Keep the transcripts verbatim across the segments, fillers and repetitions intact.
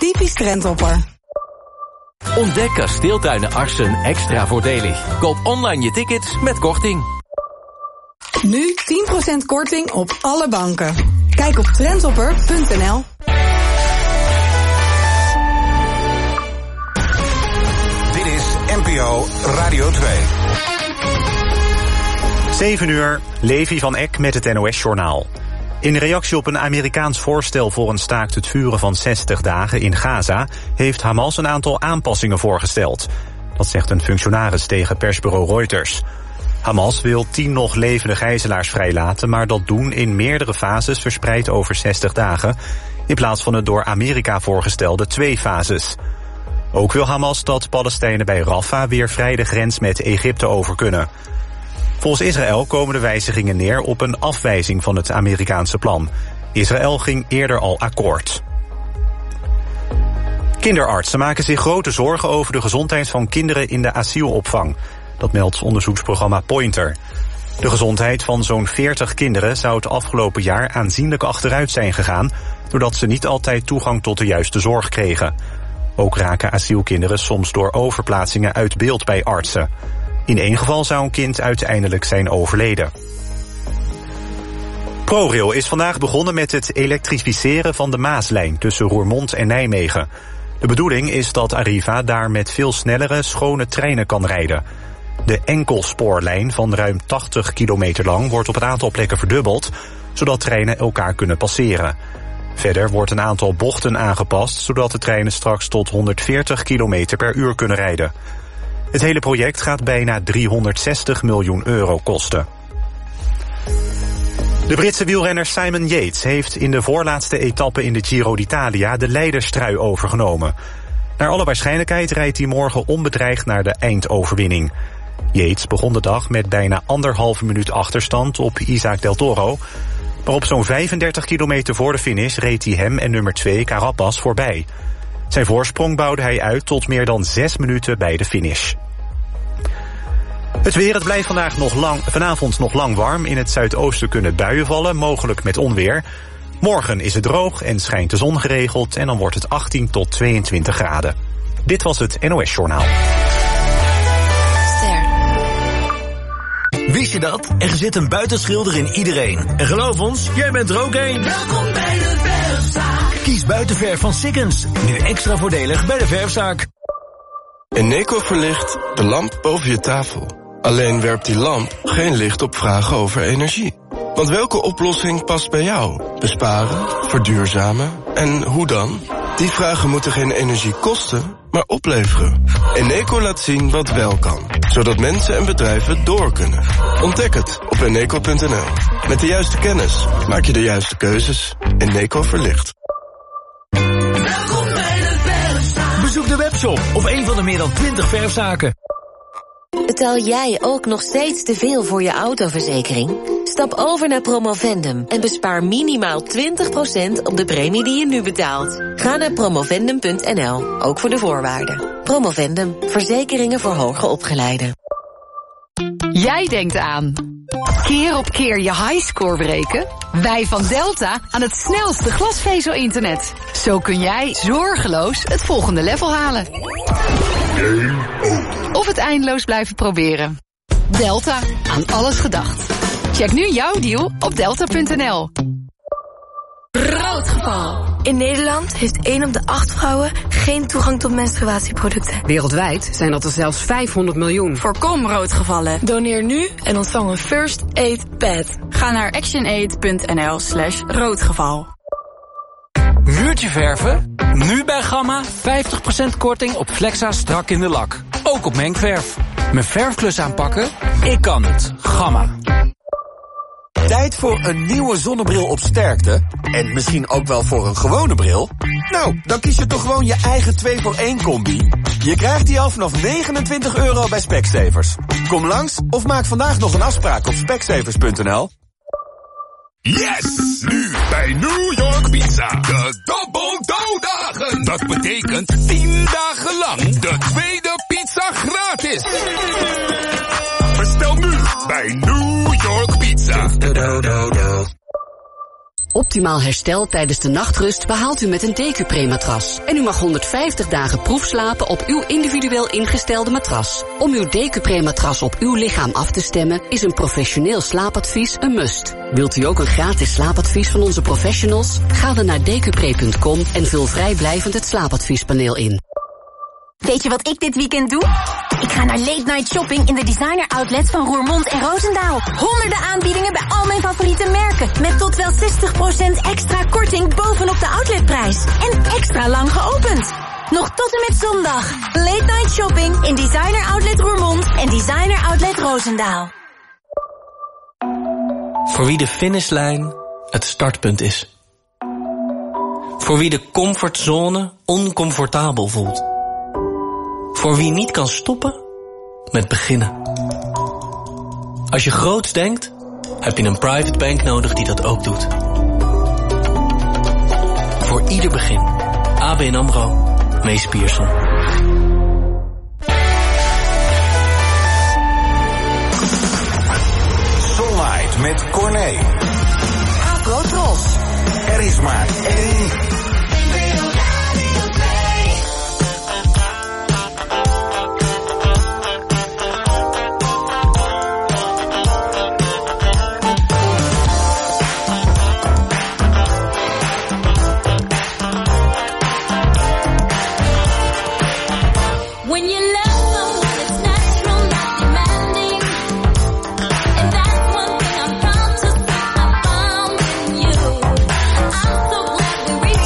Typisch Trendhopper. Ontdek Kasteeltuinen Arsen extra voordelig. Koop online je tickets met korting. Nu tien procent korting op alle banken. Kijk op trendhopper punt n l. Dit is N P O Radio twee. zeven uur, Levi van Eck met het N O S-journaal. In reactie op een Amerikaans voorstel voor een staakt het vuren van zestig dagen in Gaza heeft Hamas een aantal aanpassingen voorgesteld. Dat zegt een functionaris tegen persbureau Reuters. Hamas wil tien nog levende gijzelaars vrijlaten, maar dat doen in meerdere fases verspreid over zestig dagen, in plaats van het door Amerika voorgestelde twee fases. Ook wil Hamas dat Palestijnen bij Rafah weer vrij de grens met Egypte over kunnen. Volgens Israël komen de wijzigingen neer op een afwijzing van het Amerikaanse plan. Israël ging eerder al akkoord. Kinderartsen maken zich grote zorgen over de gezondheid van kinderen in de asielopvang. Dat meldt onderzoeksprogramma Pointer. De gezondheid van zo'n veertig kinderen zou het afgelopen jaar aanzienlijk achteruit zijn gegaan, doordat ze niet altijd toegang tot de juiste zorg kregen. Ook raken asielkinderen soms door overplaatsingen uit beeld bij artsen. In één geval zou een kind uiteindelijk zijn overleden. ProRail is vandaag begonnen met het elektrificeren van de Maaslijn tussen Roermond en Nijmegen. De bedoeling is dat Arriva daar met veel snellere, schone treinen kan rijden. De enkelspoorlijn van ruim tachtig kilometer lang wordt op een aantal plekken verdubbeld, zodat treinen elkaar kunnen passeren. Verder wordt een aantal bochten aangepast, zodat de treinen straks tot honderdveertig kilometer per uur kunnen rijden. Het hele project gaat bijna driehonderdzestig miljoen euro kosten. De Britse wielrenner Simon Yates heeft in de voorlaatste etappe in de Giro d'Italia de leiderstrui overgenomen. Naar alle waarschijnlijkheid rijdt hij morgen onbedreigd naar de eindoverwinning. Yates begon de dag met bijna anderhalve minuut achterstand op Isaac Del Toro, maar op zo'n vijfendertig kilometer voor de finish reed hij hem en nummer twee Carapaz voorbij. Zijn voorsprong bouwde hij uit tot meer dan zes minuten bij de finish. Het weer, het blijft vandaag nog lang, vanavond nog lang warm. In het zuidoosten kunnen buien vallen, mogelijk met onweer. Morgen is het droog en schijnt de zon geregeld en dan wordt het achttien tot tweeëntwintig graden. Dit was het N O S-journaal. Wist je dat? Er zit een buitenschilder in iedereen. En geloof ons, jij bent er ook één. Welkom bij de Verfzaak. Kies buitenverf van Sikkens. Nu extra voordelig bij de Verfzaak. Eneco verlicht de lamp boven je tafel. Alleen werpt die lamp geen licht op vragen over energie. Want welke oplossing past bij jou? Besparen, verduurzamen en hoe dan? Die vragen moeten geen energie kosten, maar opleveren. Eneco laat zien wat wel kan, zodat mensen en bedrijven door kunnen. Ontdek het op eneco punt n l. Met de juiste kennis maak je de juiste keuzes. Eneco verlicht. Welkom bij de Verfzaak. Bezoek de webshop of een van de meer dan twintig verfzaken. Betaal jij ook nog steeds te veel voor je autoverzekering? Stap over naar Promovendum en bespaar minimaal twintig procent op de premie die je nu betaalt. Ga naar promovendum punt n l, ook voor de voorwaarden. Promovendum, verzekeringen voor hoger opgeleiden. Jij denkt aan keer op keer je highscore breken? Wij van Delta aan het snelste glasvezel-internet. Zo kun jij zorgeloos het volgende level halen. Of het eindeloos blijven proberen. Delta, aan alles gedacht. Check nu jouw deal op delta punt n l. Roodgeval. In Nederland heeft één op de acht vrouwen geen toegang tot menstruatieproducten. Wereldwijd zijn dat er zelfs vijfhonderd miljoen. Voorkom roodgevallen. Doneer nu en ontvang een First Aid Pad. Ga naar actionaid punt n l slash roodgeval. Muurtje verven? Nu bij Gamma vijftig procent korting op Flexa strak in de lak. Ook op mengverf. Mijn verfklus aanpakken? Ik kan het. Gamma. Tijd voor een nieuwe zonnebril op sterkte? En misschien ook wel voor een gewone bril? Nou, dan kies je toch gewoon je eigen twee voor één combi. Je krijgt die al vanaf negenentwintig euro bij Specsavers. Kom langs of maak vandaag nog een afspraak op specsavers punt n l. Yes! Nu bij New York Pizza. De Double Dough Dagen. Dat betekent tien dagen lang de tweede pizza gratis. Bestel nu bij New York Pizza. Optimaal herstel tijdens de nachtrust behaalt u met een Decupre-matras. En u mag honderdvijftig dagen proefslapen op uw individueel ingestelde matras. Om uw Decupre-matras op uw lichaam af te stemmen is een professioneel slaapadvies een must. Wilt u ook een gratis slaapadvies van onze professionals? Ga dan naar decupre punt com en vul vrijblijvend het slaapadviespaneel in. Weet je wat ik dit weekend doe? Ik ga naar late night shopping in de designer outlets van Roermond en Roosendaal. Honderden aanbiedingen bij al mijn favoriete merken. Met tot wel zestig procent extra korting bovenop de outletprijs. En extra lang geopend. Nog tot en met zondag. Late night shopping in designer outlet Roermond en designer outlet Roosendaal. Voor wie de finishlijn het startpunt is. Voor wie de comfortzone oncomfortabel voelt. Voor wie niet kan stoppen met beginnen. Als je groots denkt, heb je een private bank nodig die dat ook doet. Voor ieder begin. A B N AMRO, Mees Pierson. Soulnight met Corné. Afro Tros. Er is maar één... We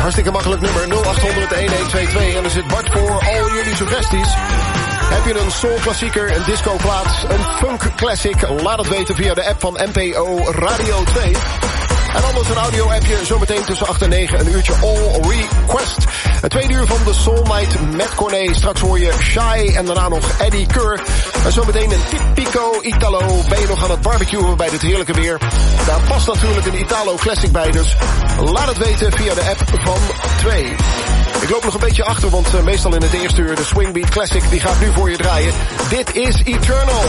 Hartstikke makkelijk nummer nul acht honderd een een twee twee. En er zit Bart voor al jullie suggesties. Heb je een soul klassieker, een disco plaat, een funk classic? Laat het weten via de app van N P O Radio twee. En anders een audio-appje zometeen tussen acht en negen, een uurtje All Request. Een tweede uur van de Soul Night met Corné. Straks hoor je Shy en daarna nog Eddie Keur. En zometeen een Tipico Italo. Ben je nog aan het barbecuen bij dit heerlijke weer? Daar past natuurlijk een Italo Classic bij, dus laat het weten via de app van twee. Ik loop nog een beetje achter, want uh, meestal in het eerste uur de Swingbeat Classic, die gaat nu voor je draaien. Dit is Eternal.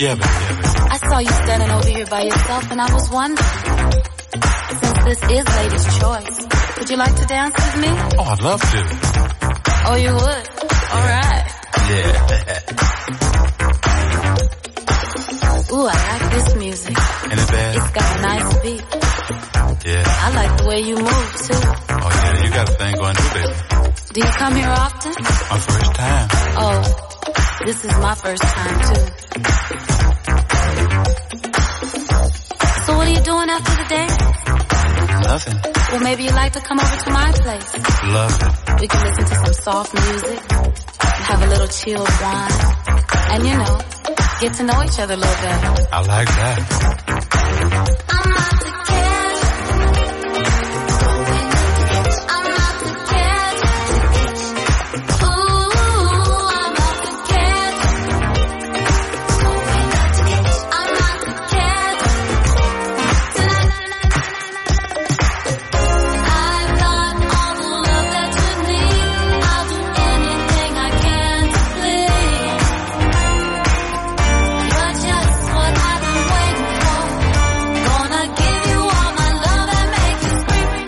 Yeah, baby, yeah, baby. I saw you standing over here by yourself and I was wondering, since this is Lady's Choice, would you like to dance with me? Oh, I'd love to. Oh, you would? All right. Yeah. Ooh, I like this music. Ain't it bad? It's got a nice beat. Yeah. I like the way you move, too. Oh, yeah, you got a thing going too, baby. Do you come here often? My first time. Oh, this is my first time, too. So what are you doing after the day? Nothing. Well, maybe you'd like to come over to my place. Love it. We can listen to some soft music, have a little chilled wine, and, you know, get to know each other a little better. I like that. I'm not the cat. I'm not the cat. Ooh, I'm not the cat. I'm not the cat. I've got all the love that you need. I'll do anything I can to please. You're just what I've been waiting for. Gonna give you all my love and make you scream.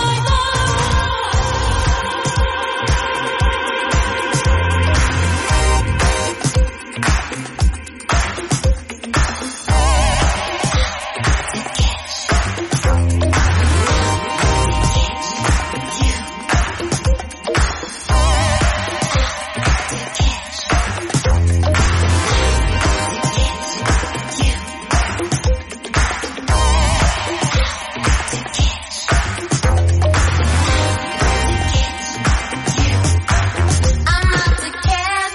I'm not the cat.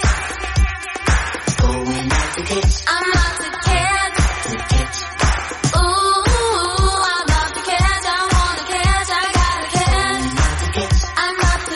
I'm not the cat. Ooh, I'm not the cat. I want a cat. I got a cat. I'm not the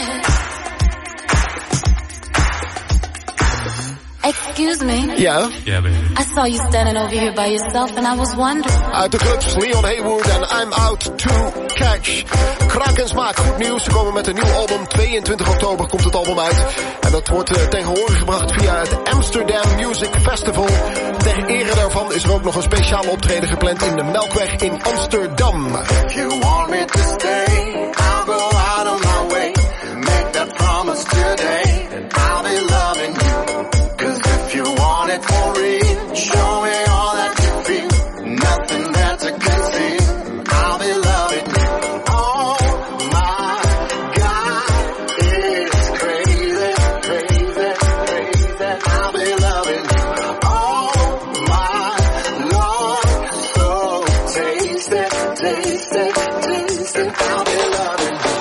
cat. Excuse me. Ja. Yeah, baby. I saw you standing over here by yourself and I was wondering. Uit de clubs Leon Haywood en I'm Out to Catch. Krak en smaak, goed nieuws. Ze komen met een nieuw album. tweeëntwintig oktober komt het album uit. En dat wordt uh, tegen horen gebracht via het Amsterdam Music Festival. Ter ere daarvan is er ook nog een speciaal optreden gepland in de Melkweg in Amsterdam. If you want me to stay, I'll go out of my way. Make that promise today, and I'll be loving you. Cause if you want it for real, show me all that you feel. Nothing there to conceal, I'll be loving you. Oh my God, it's crazy, crazy, crazy. I'll be loving you. Oh my Lord, so tasty, tasty, tasty. I'll be loving you.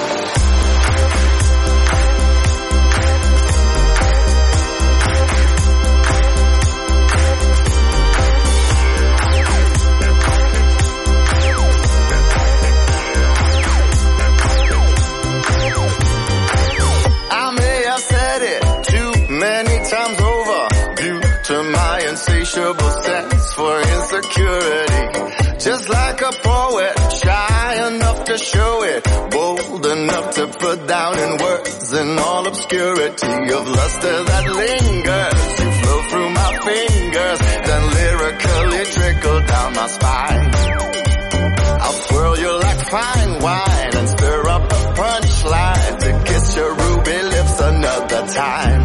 I may have said it too many times over, due to my insatiable sense for insecurity. Just like a poet, shy enough to show it, bold enough to put down in words in all obscurity of luster that lingers. You flow through my fingers, then lyrically trickle down my spine. I'll swirl you like fine wine and stir up a punchline to kiss your ruby lips another time.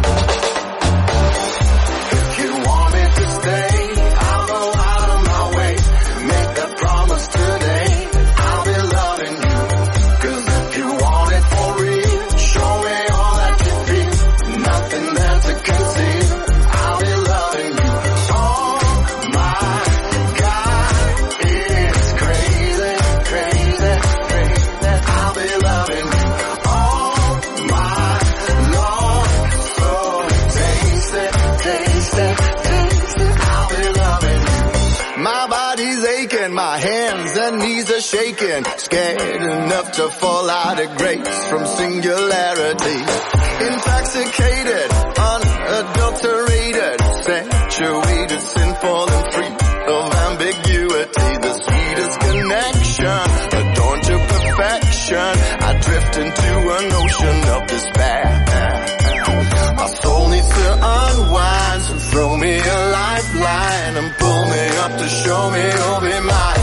If you want me to stay, I'll go out of my way. Make that promise today, I'll be loving you. Cause if you want it for real, show me all that you feel. Nothing there to conceal, I'll be loving you. Oh my God, it's crazy, crazy, crazy. I'll be loving you. Oh my Lord, so tasty, tasty, tasty. I'll be loving you. My body's aching, my hands and knees are shaking, scared enough to fall out of grace from singularity. Intoxicated, unadulterated, saturated, sinful and free of ambiguity. The sweetest connection, adorned to perfection. I drift into an ocean of despair. My soul needs to unwind, so throw me a lifeline. enough to show me you'll be mine.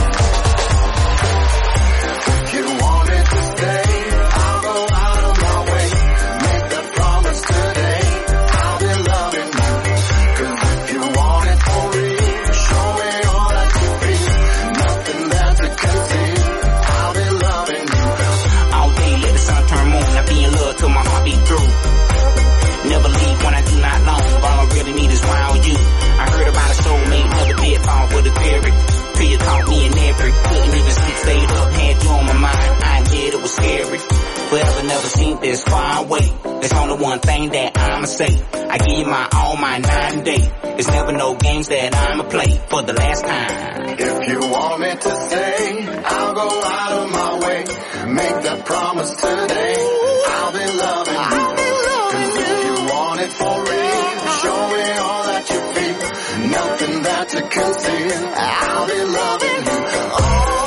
If you wanted to stay, I'll go out of my way. Make that promise today, I'll be loving you. Cause if you want it for real, show me all that you feel. Nothing there to conceal, I'll be loving you. All day let the sun turn moon, I be in love till my heart beat through. Never leave when I do not long, all I really need is round you. I heard about a soulmate, never did fall for the theory. Till you caught me in every, couldn't even sleep, stayed up, had you on my mind. I admit it was scary, forever never seen this far away. There's only one thing that I'ma say, I give you my all, my night and day. There's never no games that I'ma play for the last time. If you want me to stay, I'll go out of my way. Make that promise today, I'll be loving you. Cause if you want it for real, show me all that you feel. Nothing there to conceal, I'll be loving you. Oh,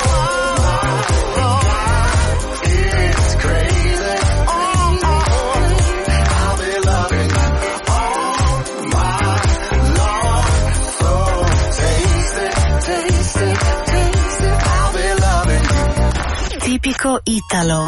it's crazy. I'll be loving you. Oh my Lord, so tasty, tasty, tasty. I'll be loving you. Tipico Italo.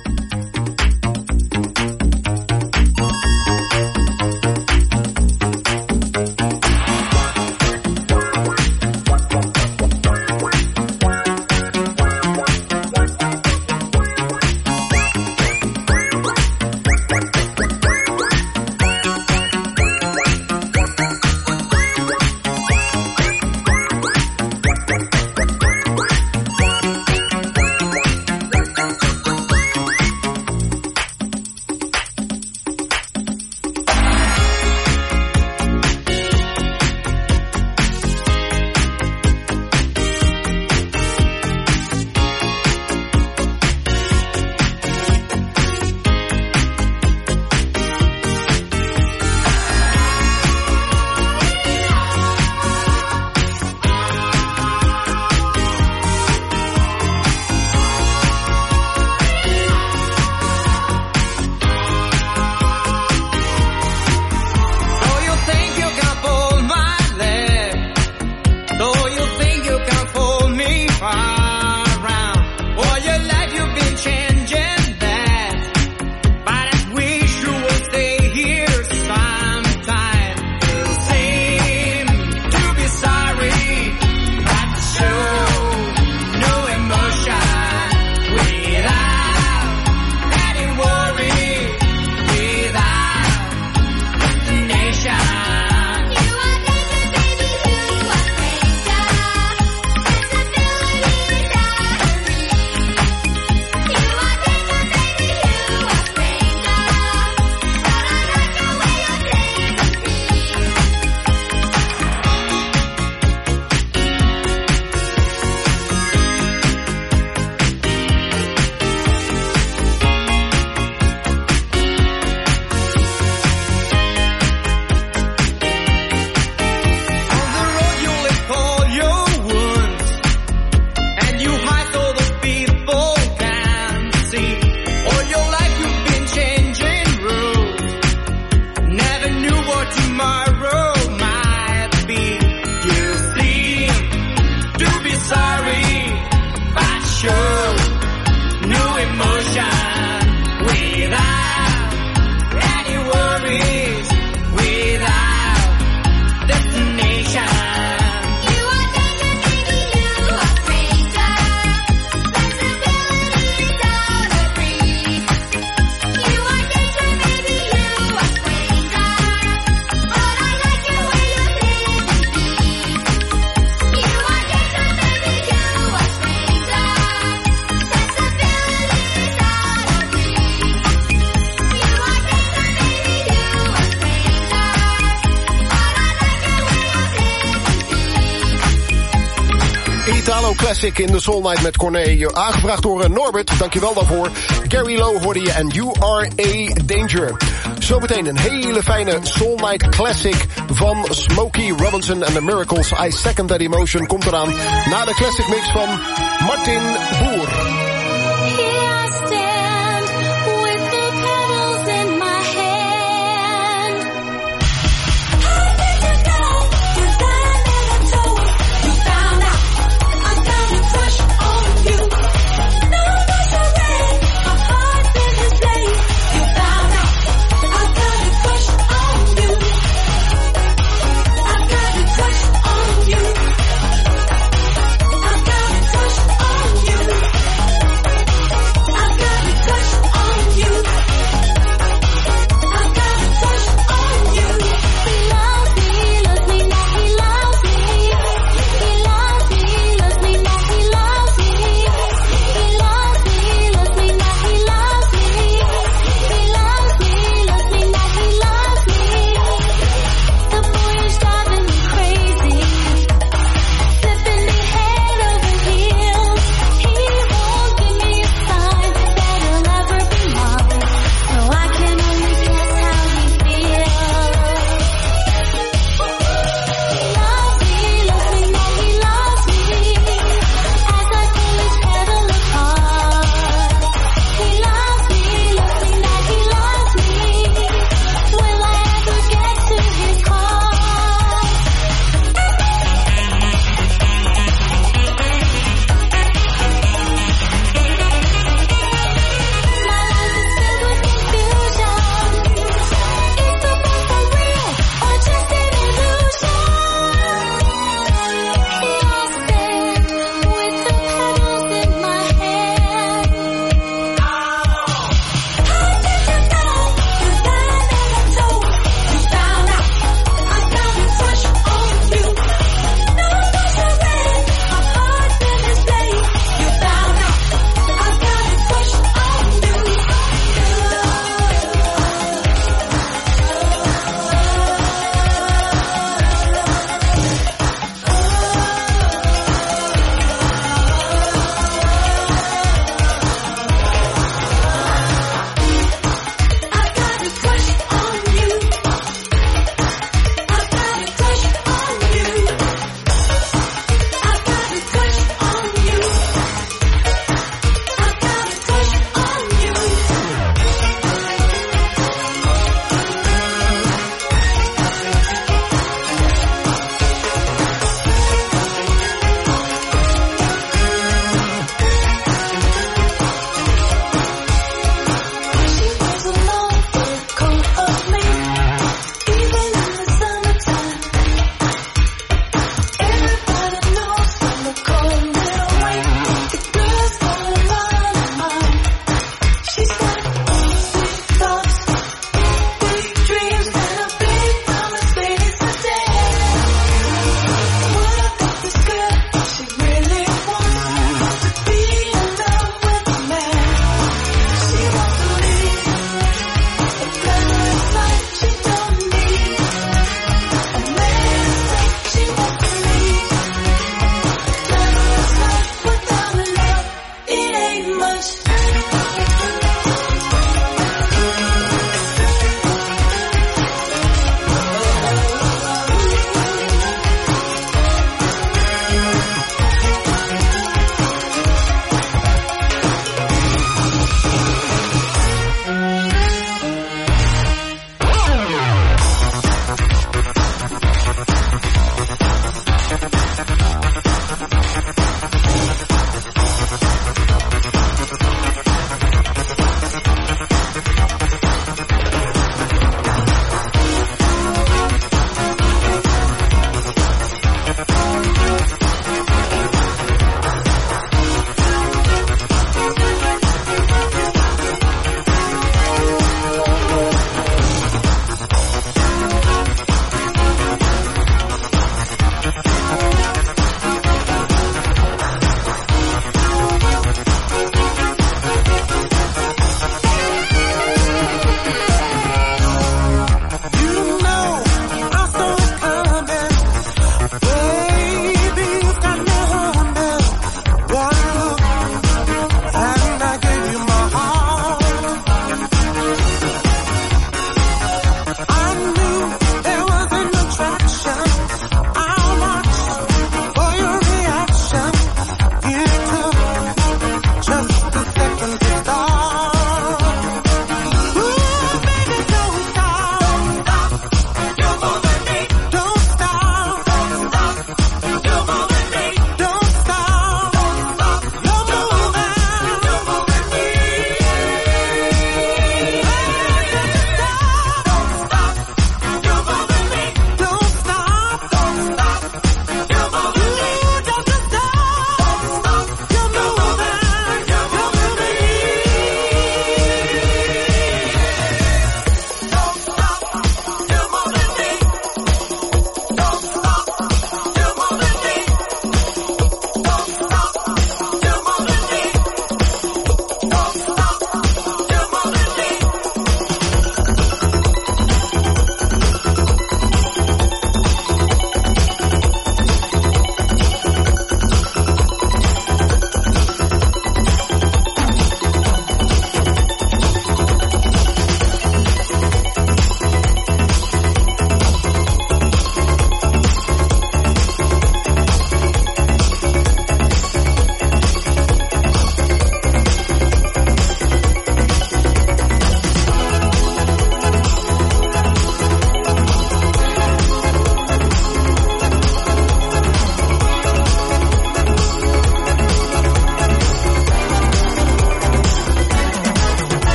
Classic in de Soul Night met Corné. Aangevraagd door Norbert, dankjewel daarvoor. Gary Lowe hoorde je en You Are a Danger. Zometeen een hele fijne Soul Night Classic van Smokey Robinson and the Miracles. I Second That Emotion komt eraan na de classic mix van Martin Boer. You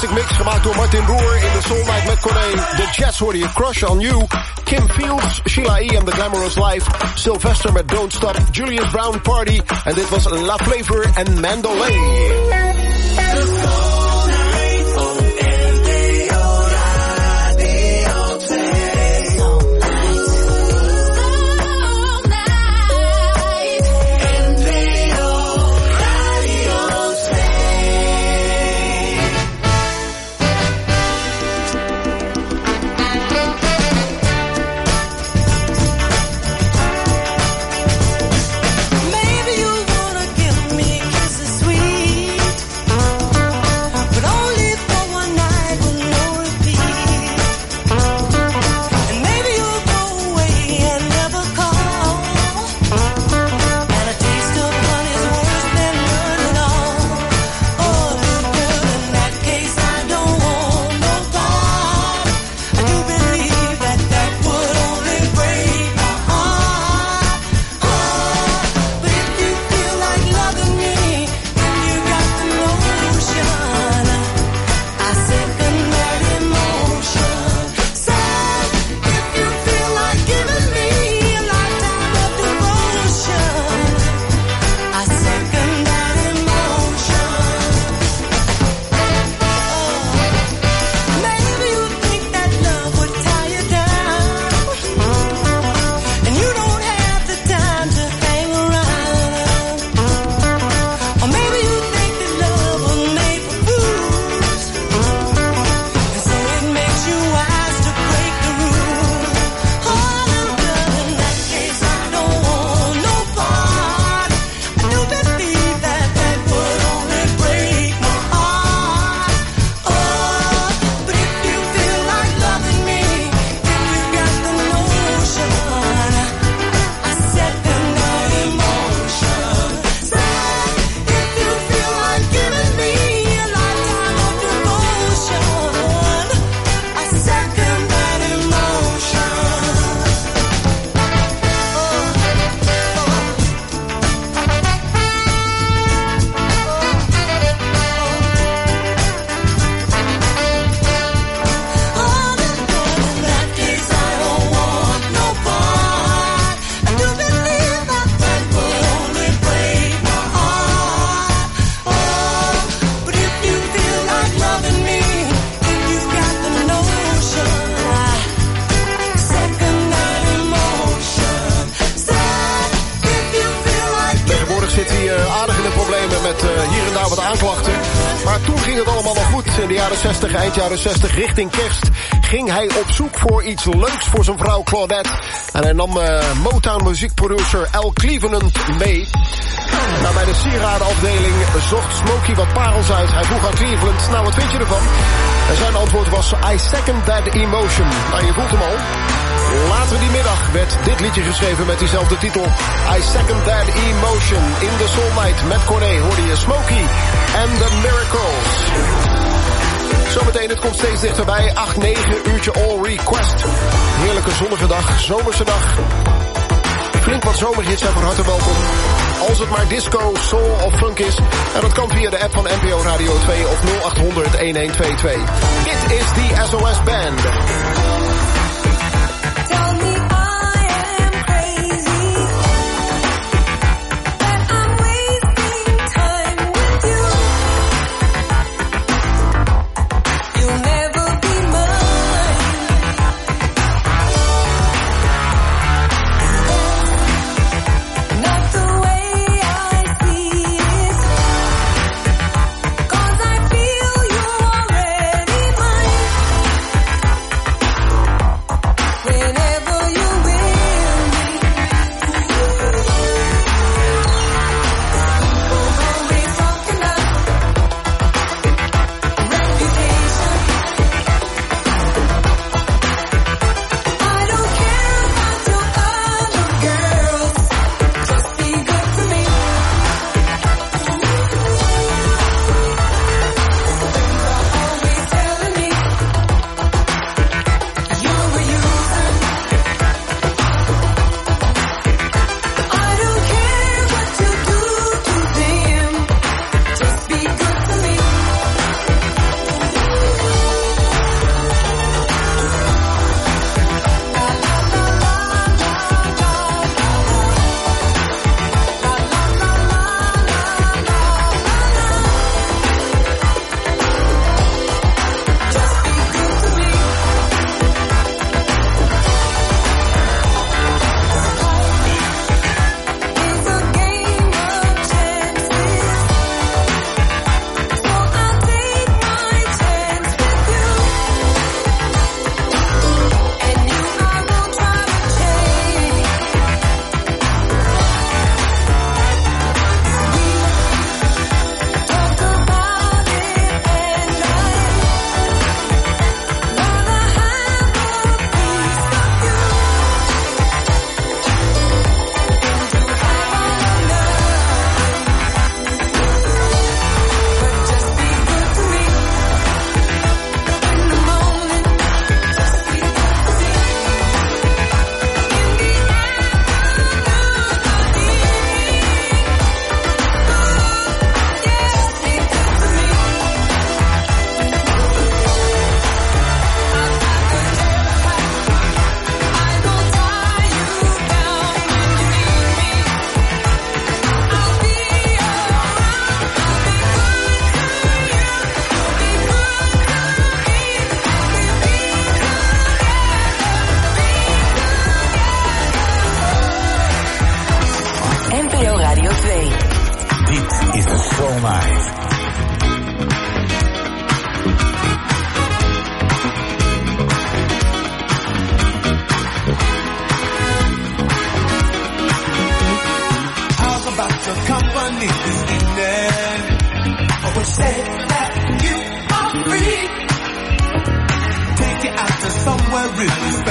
Classic Mix, gemaakt door Martin Roer in de Soul Night met Corné. The Jets hoorde je Crush on You. Kim Fields, Sheila E. en The Glamorous Life. Sylvester met Don't Stop. Julius Brown Party. En dit was La Flavor en Mandalay. Eind jaren zestig, richting kerst, ging hij op zoek voor iets leuks voor zijn vrouw Claudette. En hij nam uh, Motown muziekproducer Al Cleveland mee. Nou, bij de sieradenafdeling zocht Smokey wat parels uit. Hij vroeg aan Cleveland, nou wat vind je ervan? En zijn antwoord was, I second that emotion. Nou, je voelt hem al. Later die middag werd dit liedje geschreven met diezelfde titel. I second that emotion. In the Soul Night met Corné hoorde je Smokey and the Miracles. Zometeen, het komt steeds dichterbij. acht, negen uurtje All Request. Heerlijke zonnige dag, zomerse dag. Flink wat zomerhits zijn van harte welkom. Als het maar disco, soul of funk is. En dat kan via de app van N P O Radio twee of nul acht honderd, een een twee twee. Dit is de S O S Band.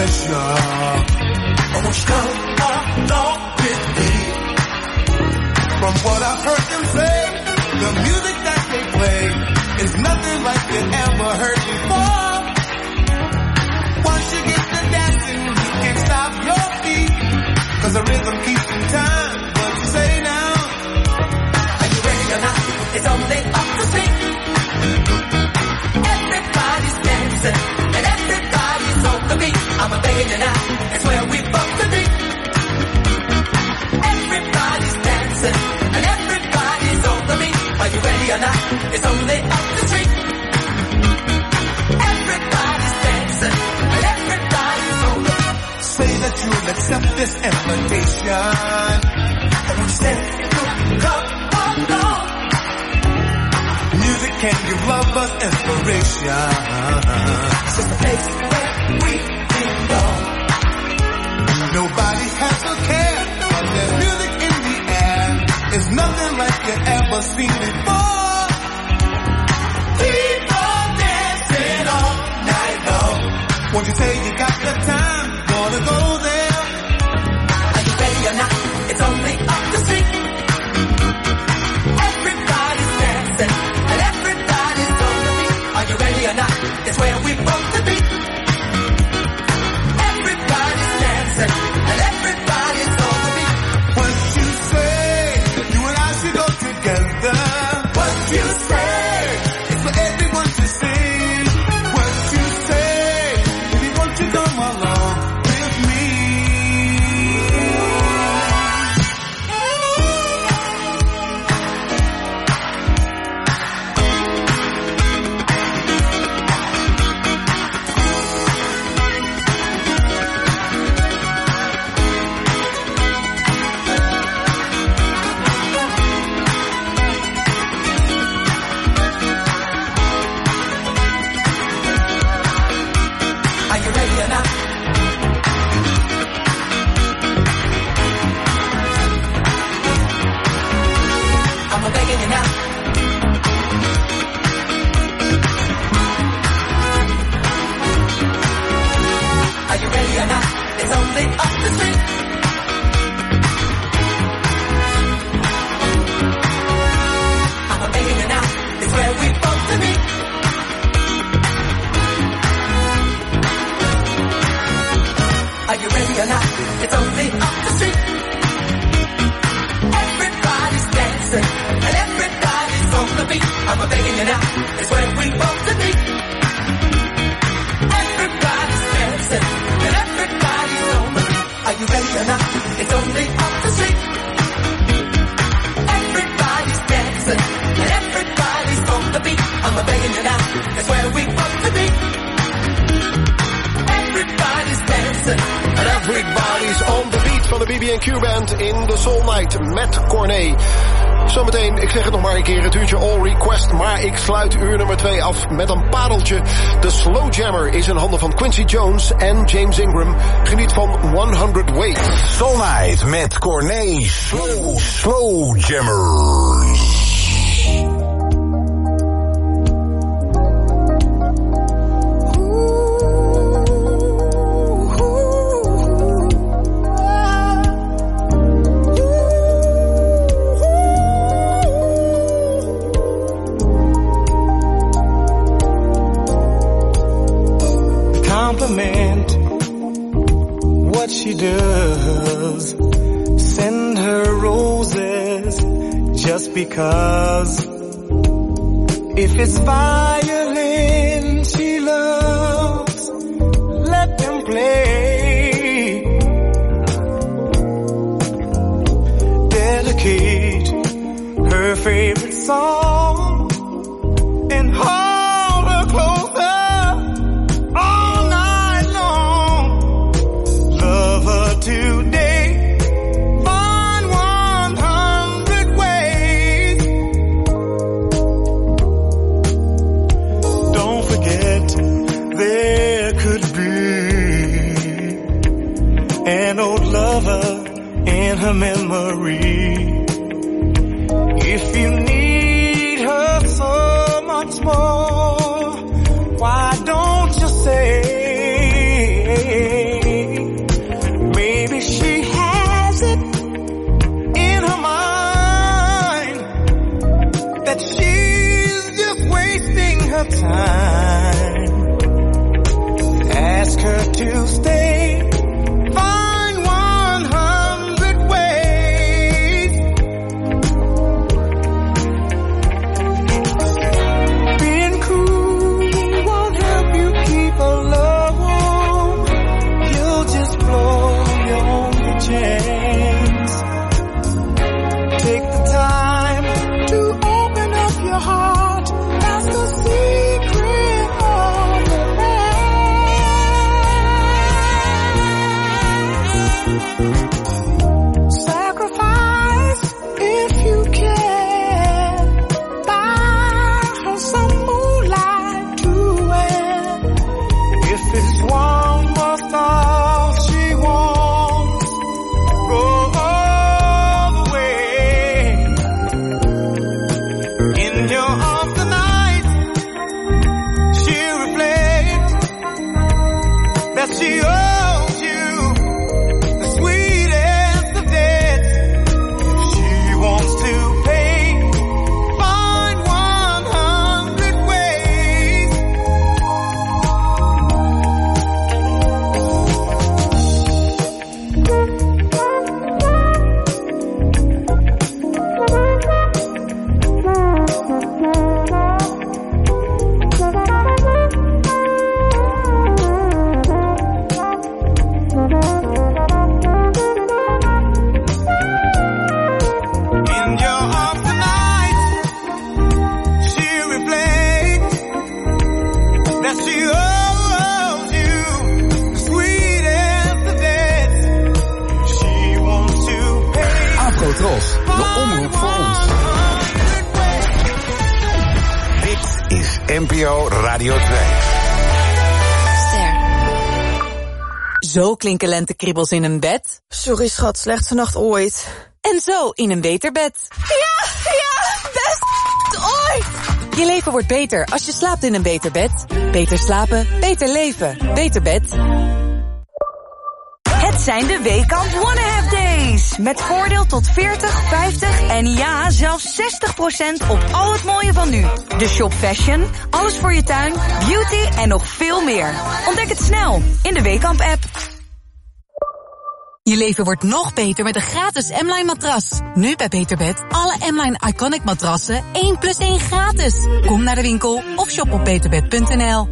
pleasure. Oh, won't you come along with me? From what I've heard them say, the music that they play is nothing like you ever heard before. Once you get to dancing, you can't stop your feet, 'cause the rhythm keeps in time. What you say now? Are you ready or not? It's only up to sing. Everybody's dancing and everybody's on the beat. I'm a begging you now, it's where we both to be. Everybody's dancing and everybody's on the beat. Are you ready or not? It's only up the street. Everybody's dancing and everybody's on the beat. Say that you'll accept this invitation. And we say, come along. Music can give lovers inspiration. It's just a place where we belong. Nobody has to care, but there's music in the air. It's nothing like you ever seen before. People dancing all night long. Won't you say you got the time? Wanna go there? Are you ready or not? It's only up the street. Everybody's dancing and everybody's on the beat. Are you ready or not? It's where we both to be. Everybody's dancing and everybody's on the beat. What you say? You and I should go together. What you say? It's for everyone to see. What you say? If you want to come along with me. Are you ready or not? I'm a begging you now. Are you ready or not? It's only up the street. I'm a begging you now. It's where we both to be. Are you ready or not? It's only up the street. Everybody's dancing and everybody's on the beat. I'm a begging you now. It's where we both to be. Everybody's dancing and everybody's on the beat. Are you ready or not? It's only up the street. Everybody's dancing and everybody's on the beat. I'm a begging you now. It's where we both to be. Everybody's dancing and everybody's on the beat van de B B en Q Band in the Soul Night met Corné. Zometeen, ik zeg het nog maar een keer, het uurtje All Request, maar ik sluit uur nummer twee af met een pareltje. De Slow Jammer is in handen van Quincy Jones en James Ingram. Geniet van honderd Ways. Soul Night met Corné. Slow, Slow Jammers. Compliment what she does. Send her roses just because. If it's violin she loves, let them play. Dedicate her favorite song and hold her closer all night long. Love her today, find one hundred ways. Don't forget there could be an old lover in her memory. If you need her so much more, why don't you say N P O Radio twee. Zo klinken lentekriebels in een bed. Sorry schat, slechtste nacht ooit. En zo in een beter bed. Ja, ja, best ooit! Je leven wordt beter als je slaapt in een beter bed. Beter slapen, beter leven. Beter bed. Het zijn de Weekamp One Half Days. Met voordeel tot veertig, vijftig en ja, zelfs zestig procent op al het mooie van nu. De shop fashion, alles voor je tuin, beauty en nog veel meer. Ontdek het snel in de Weekamp app. Je leven wordt nog beter met een gratis M-Line matras. Nu bij Beterbed alle M-Line Iconic matrassen één plus één gratis. Kom naar de winkel of shop op beterbed punt n l.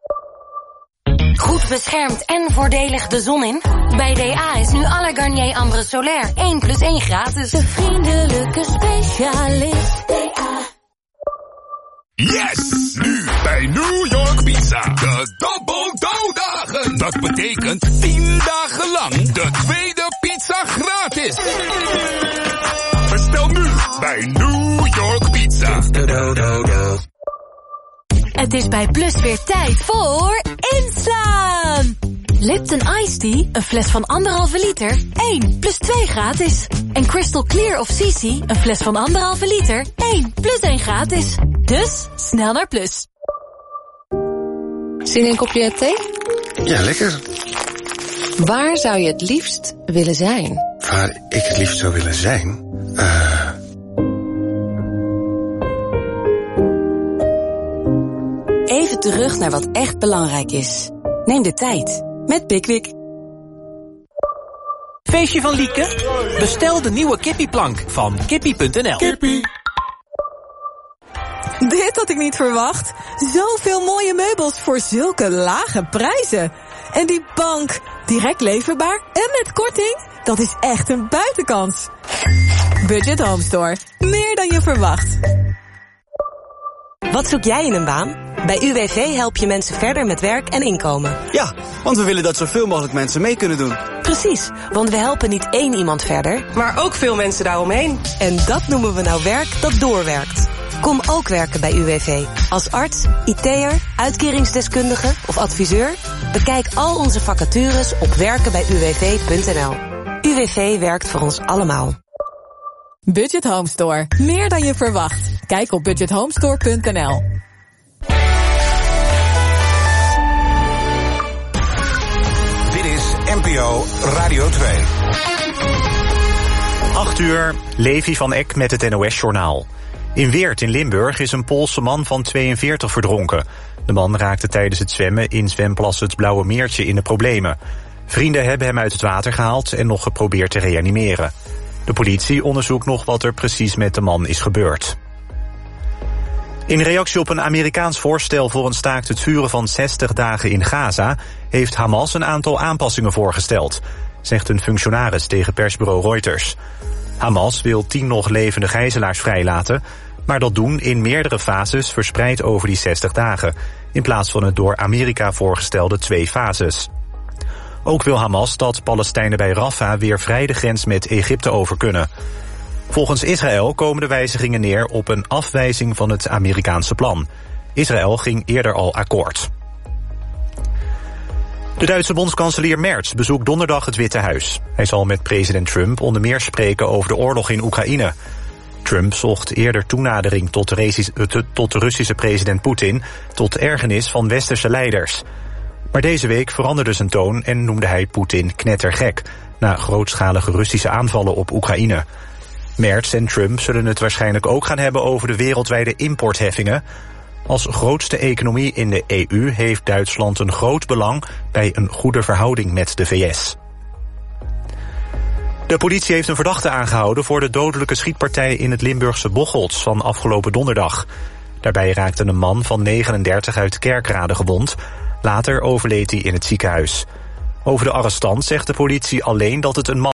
Goed beschermd en voordelig de zon in? Bij D A is nu alle Garnier Ambre Solaire één plus één gratis. De vriendelijke specialist D A. Yes! Nu bij New York Pizza. De Double Dough dagen. Dat betekent tien dagen lang de tweede pizza gratis. Bestel nu bij New York Pizza. Het is bij Plus weer tijd voor inslaan. Lipton Iced Tea, een fles van anderhalve liter, één plus twee gratis. En Crystal Clear of C C, een fles van anderhalve liter, één plus één gratis. Dus snel naar Plus. Zin in een kopje thee? Ja, lekker. Waar zou je het liefst willen zijn? Waar ik het liefst zou willen zijn? Uh... Even terug naar wat echt belangrijk is. Neem de tijd met Pickwick. Feestje van Lieke? Bestel de nieuwe kippieplank van kippie punt n l. Kippie. Dit had ik niet verwacht. Zoveel mooie meubels voor zulke lage prijzen. En die bank, direct leverbaar en met korting. Dat is echt een buitenkans. Budget Home Store. Meer dan je verwacht. Wat zoek jij in een baan? Bij U W V help je mensen verder met werk en inkomen. Ja, want we willen dat zoveel mogelijk mensen mee kunnen doen. Precies, want we helpen niet één iemand verder, maar ook veel mensen daaromheen. En dat noemen we nou werk dat doorwerkt. Kom ook werken bij U W V. Als arts, I T'er, uitkeringsdeskundige of adviseur. Bekijk al onze vacatures op werken bij u w v punt n l. U W V werkt voor ons allemaal. Budget Home Store. Meer dan je verwacht. Kijk op budget homestore punt n l. Dit is N P O Radio twee. acht uur, Levi van Eck met het N O S-journaal. In Weert in Limburg is een Poolse man van tweeënveertig verdronken. De man raakte tijdens het zwemmen in zwemplas het Blauwe Meertje in de problemen. Vrienden hebben hem uit het water gehaald en nog geprobeerd te reanimeren. De politie onderzoekt nog wat er precies met de man is gebeurd. In reactie op een Amerikaans voorstel voor een staakt het vuren van zestig dagen in Gaza heeft Hamas een aantal aanpassingen voorgesteld, zegt een functionaris tegen persbureau Reuters. Hamas wil tien nog levende gijzelaars vrijlaten, maar dat doen in meerdere fases verspreid over die zestig dagen, in plaats van het door Amerika voorgestelde twee fases. Ook wil Hamas dat Palestijnen bij Rafah weer vrij de grens met Egypte over kunnen. Volgens Israël komen de wijzigingen neer op een afwijzing van het Amerikaanse plan. Israël ging eerder al akkoord. De Duitse bondskanselier Merz bezoekt donderdag het Witte Huis. Hij zal met president Trump onder meer spreken over de oorlog in Oekraïne. Trump zocht eerder toenadering tot de, Rezi- tot de Russische president Poetin, tot ergernis van westerse leiders. Maar deze week veranderde zijn toon en noemde hij Poetin knettergek, na grootschalige Russische aanvallen op Oekraïne. Merz en Trump zullen het waarschijnlijk ook gaan hebben over de wereldwijde importheffingen. Als grootste economie in de E U heeft Duitsland een groot belang bij een goede verhouding met de V S. De politie heeft een verdachte aangehouden voor de dodelijke schietpartij in het Limburgse Bocholt van afgelopen donderdag. Daarbij raakte een man van negenendertig uit Kerkrade gewond. Later overleed hij in het ziekenhuis. Over de arrestant zegt de politie alleen dat het een man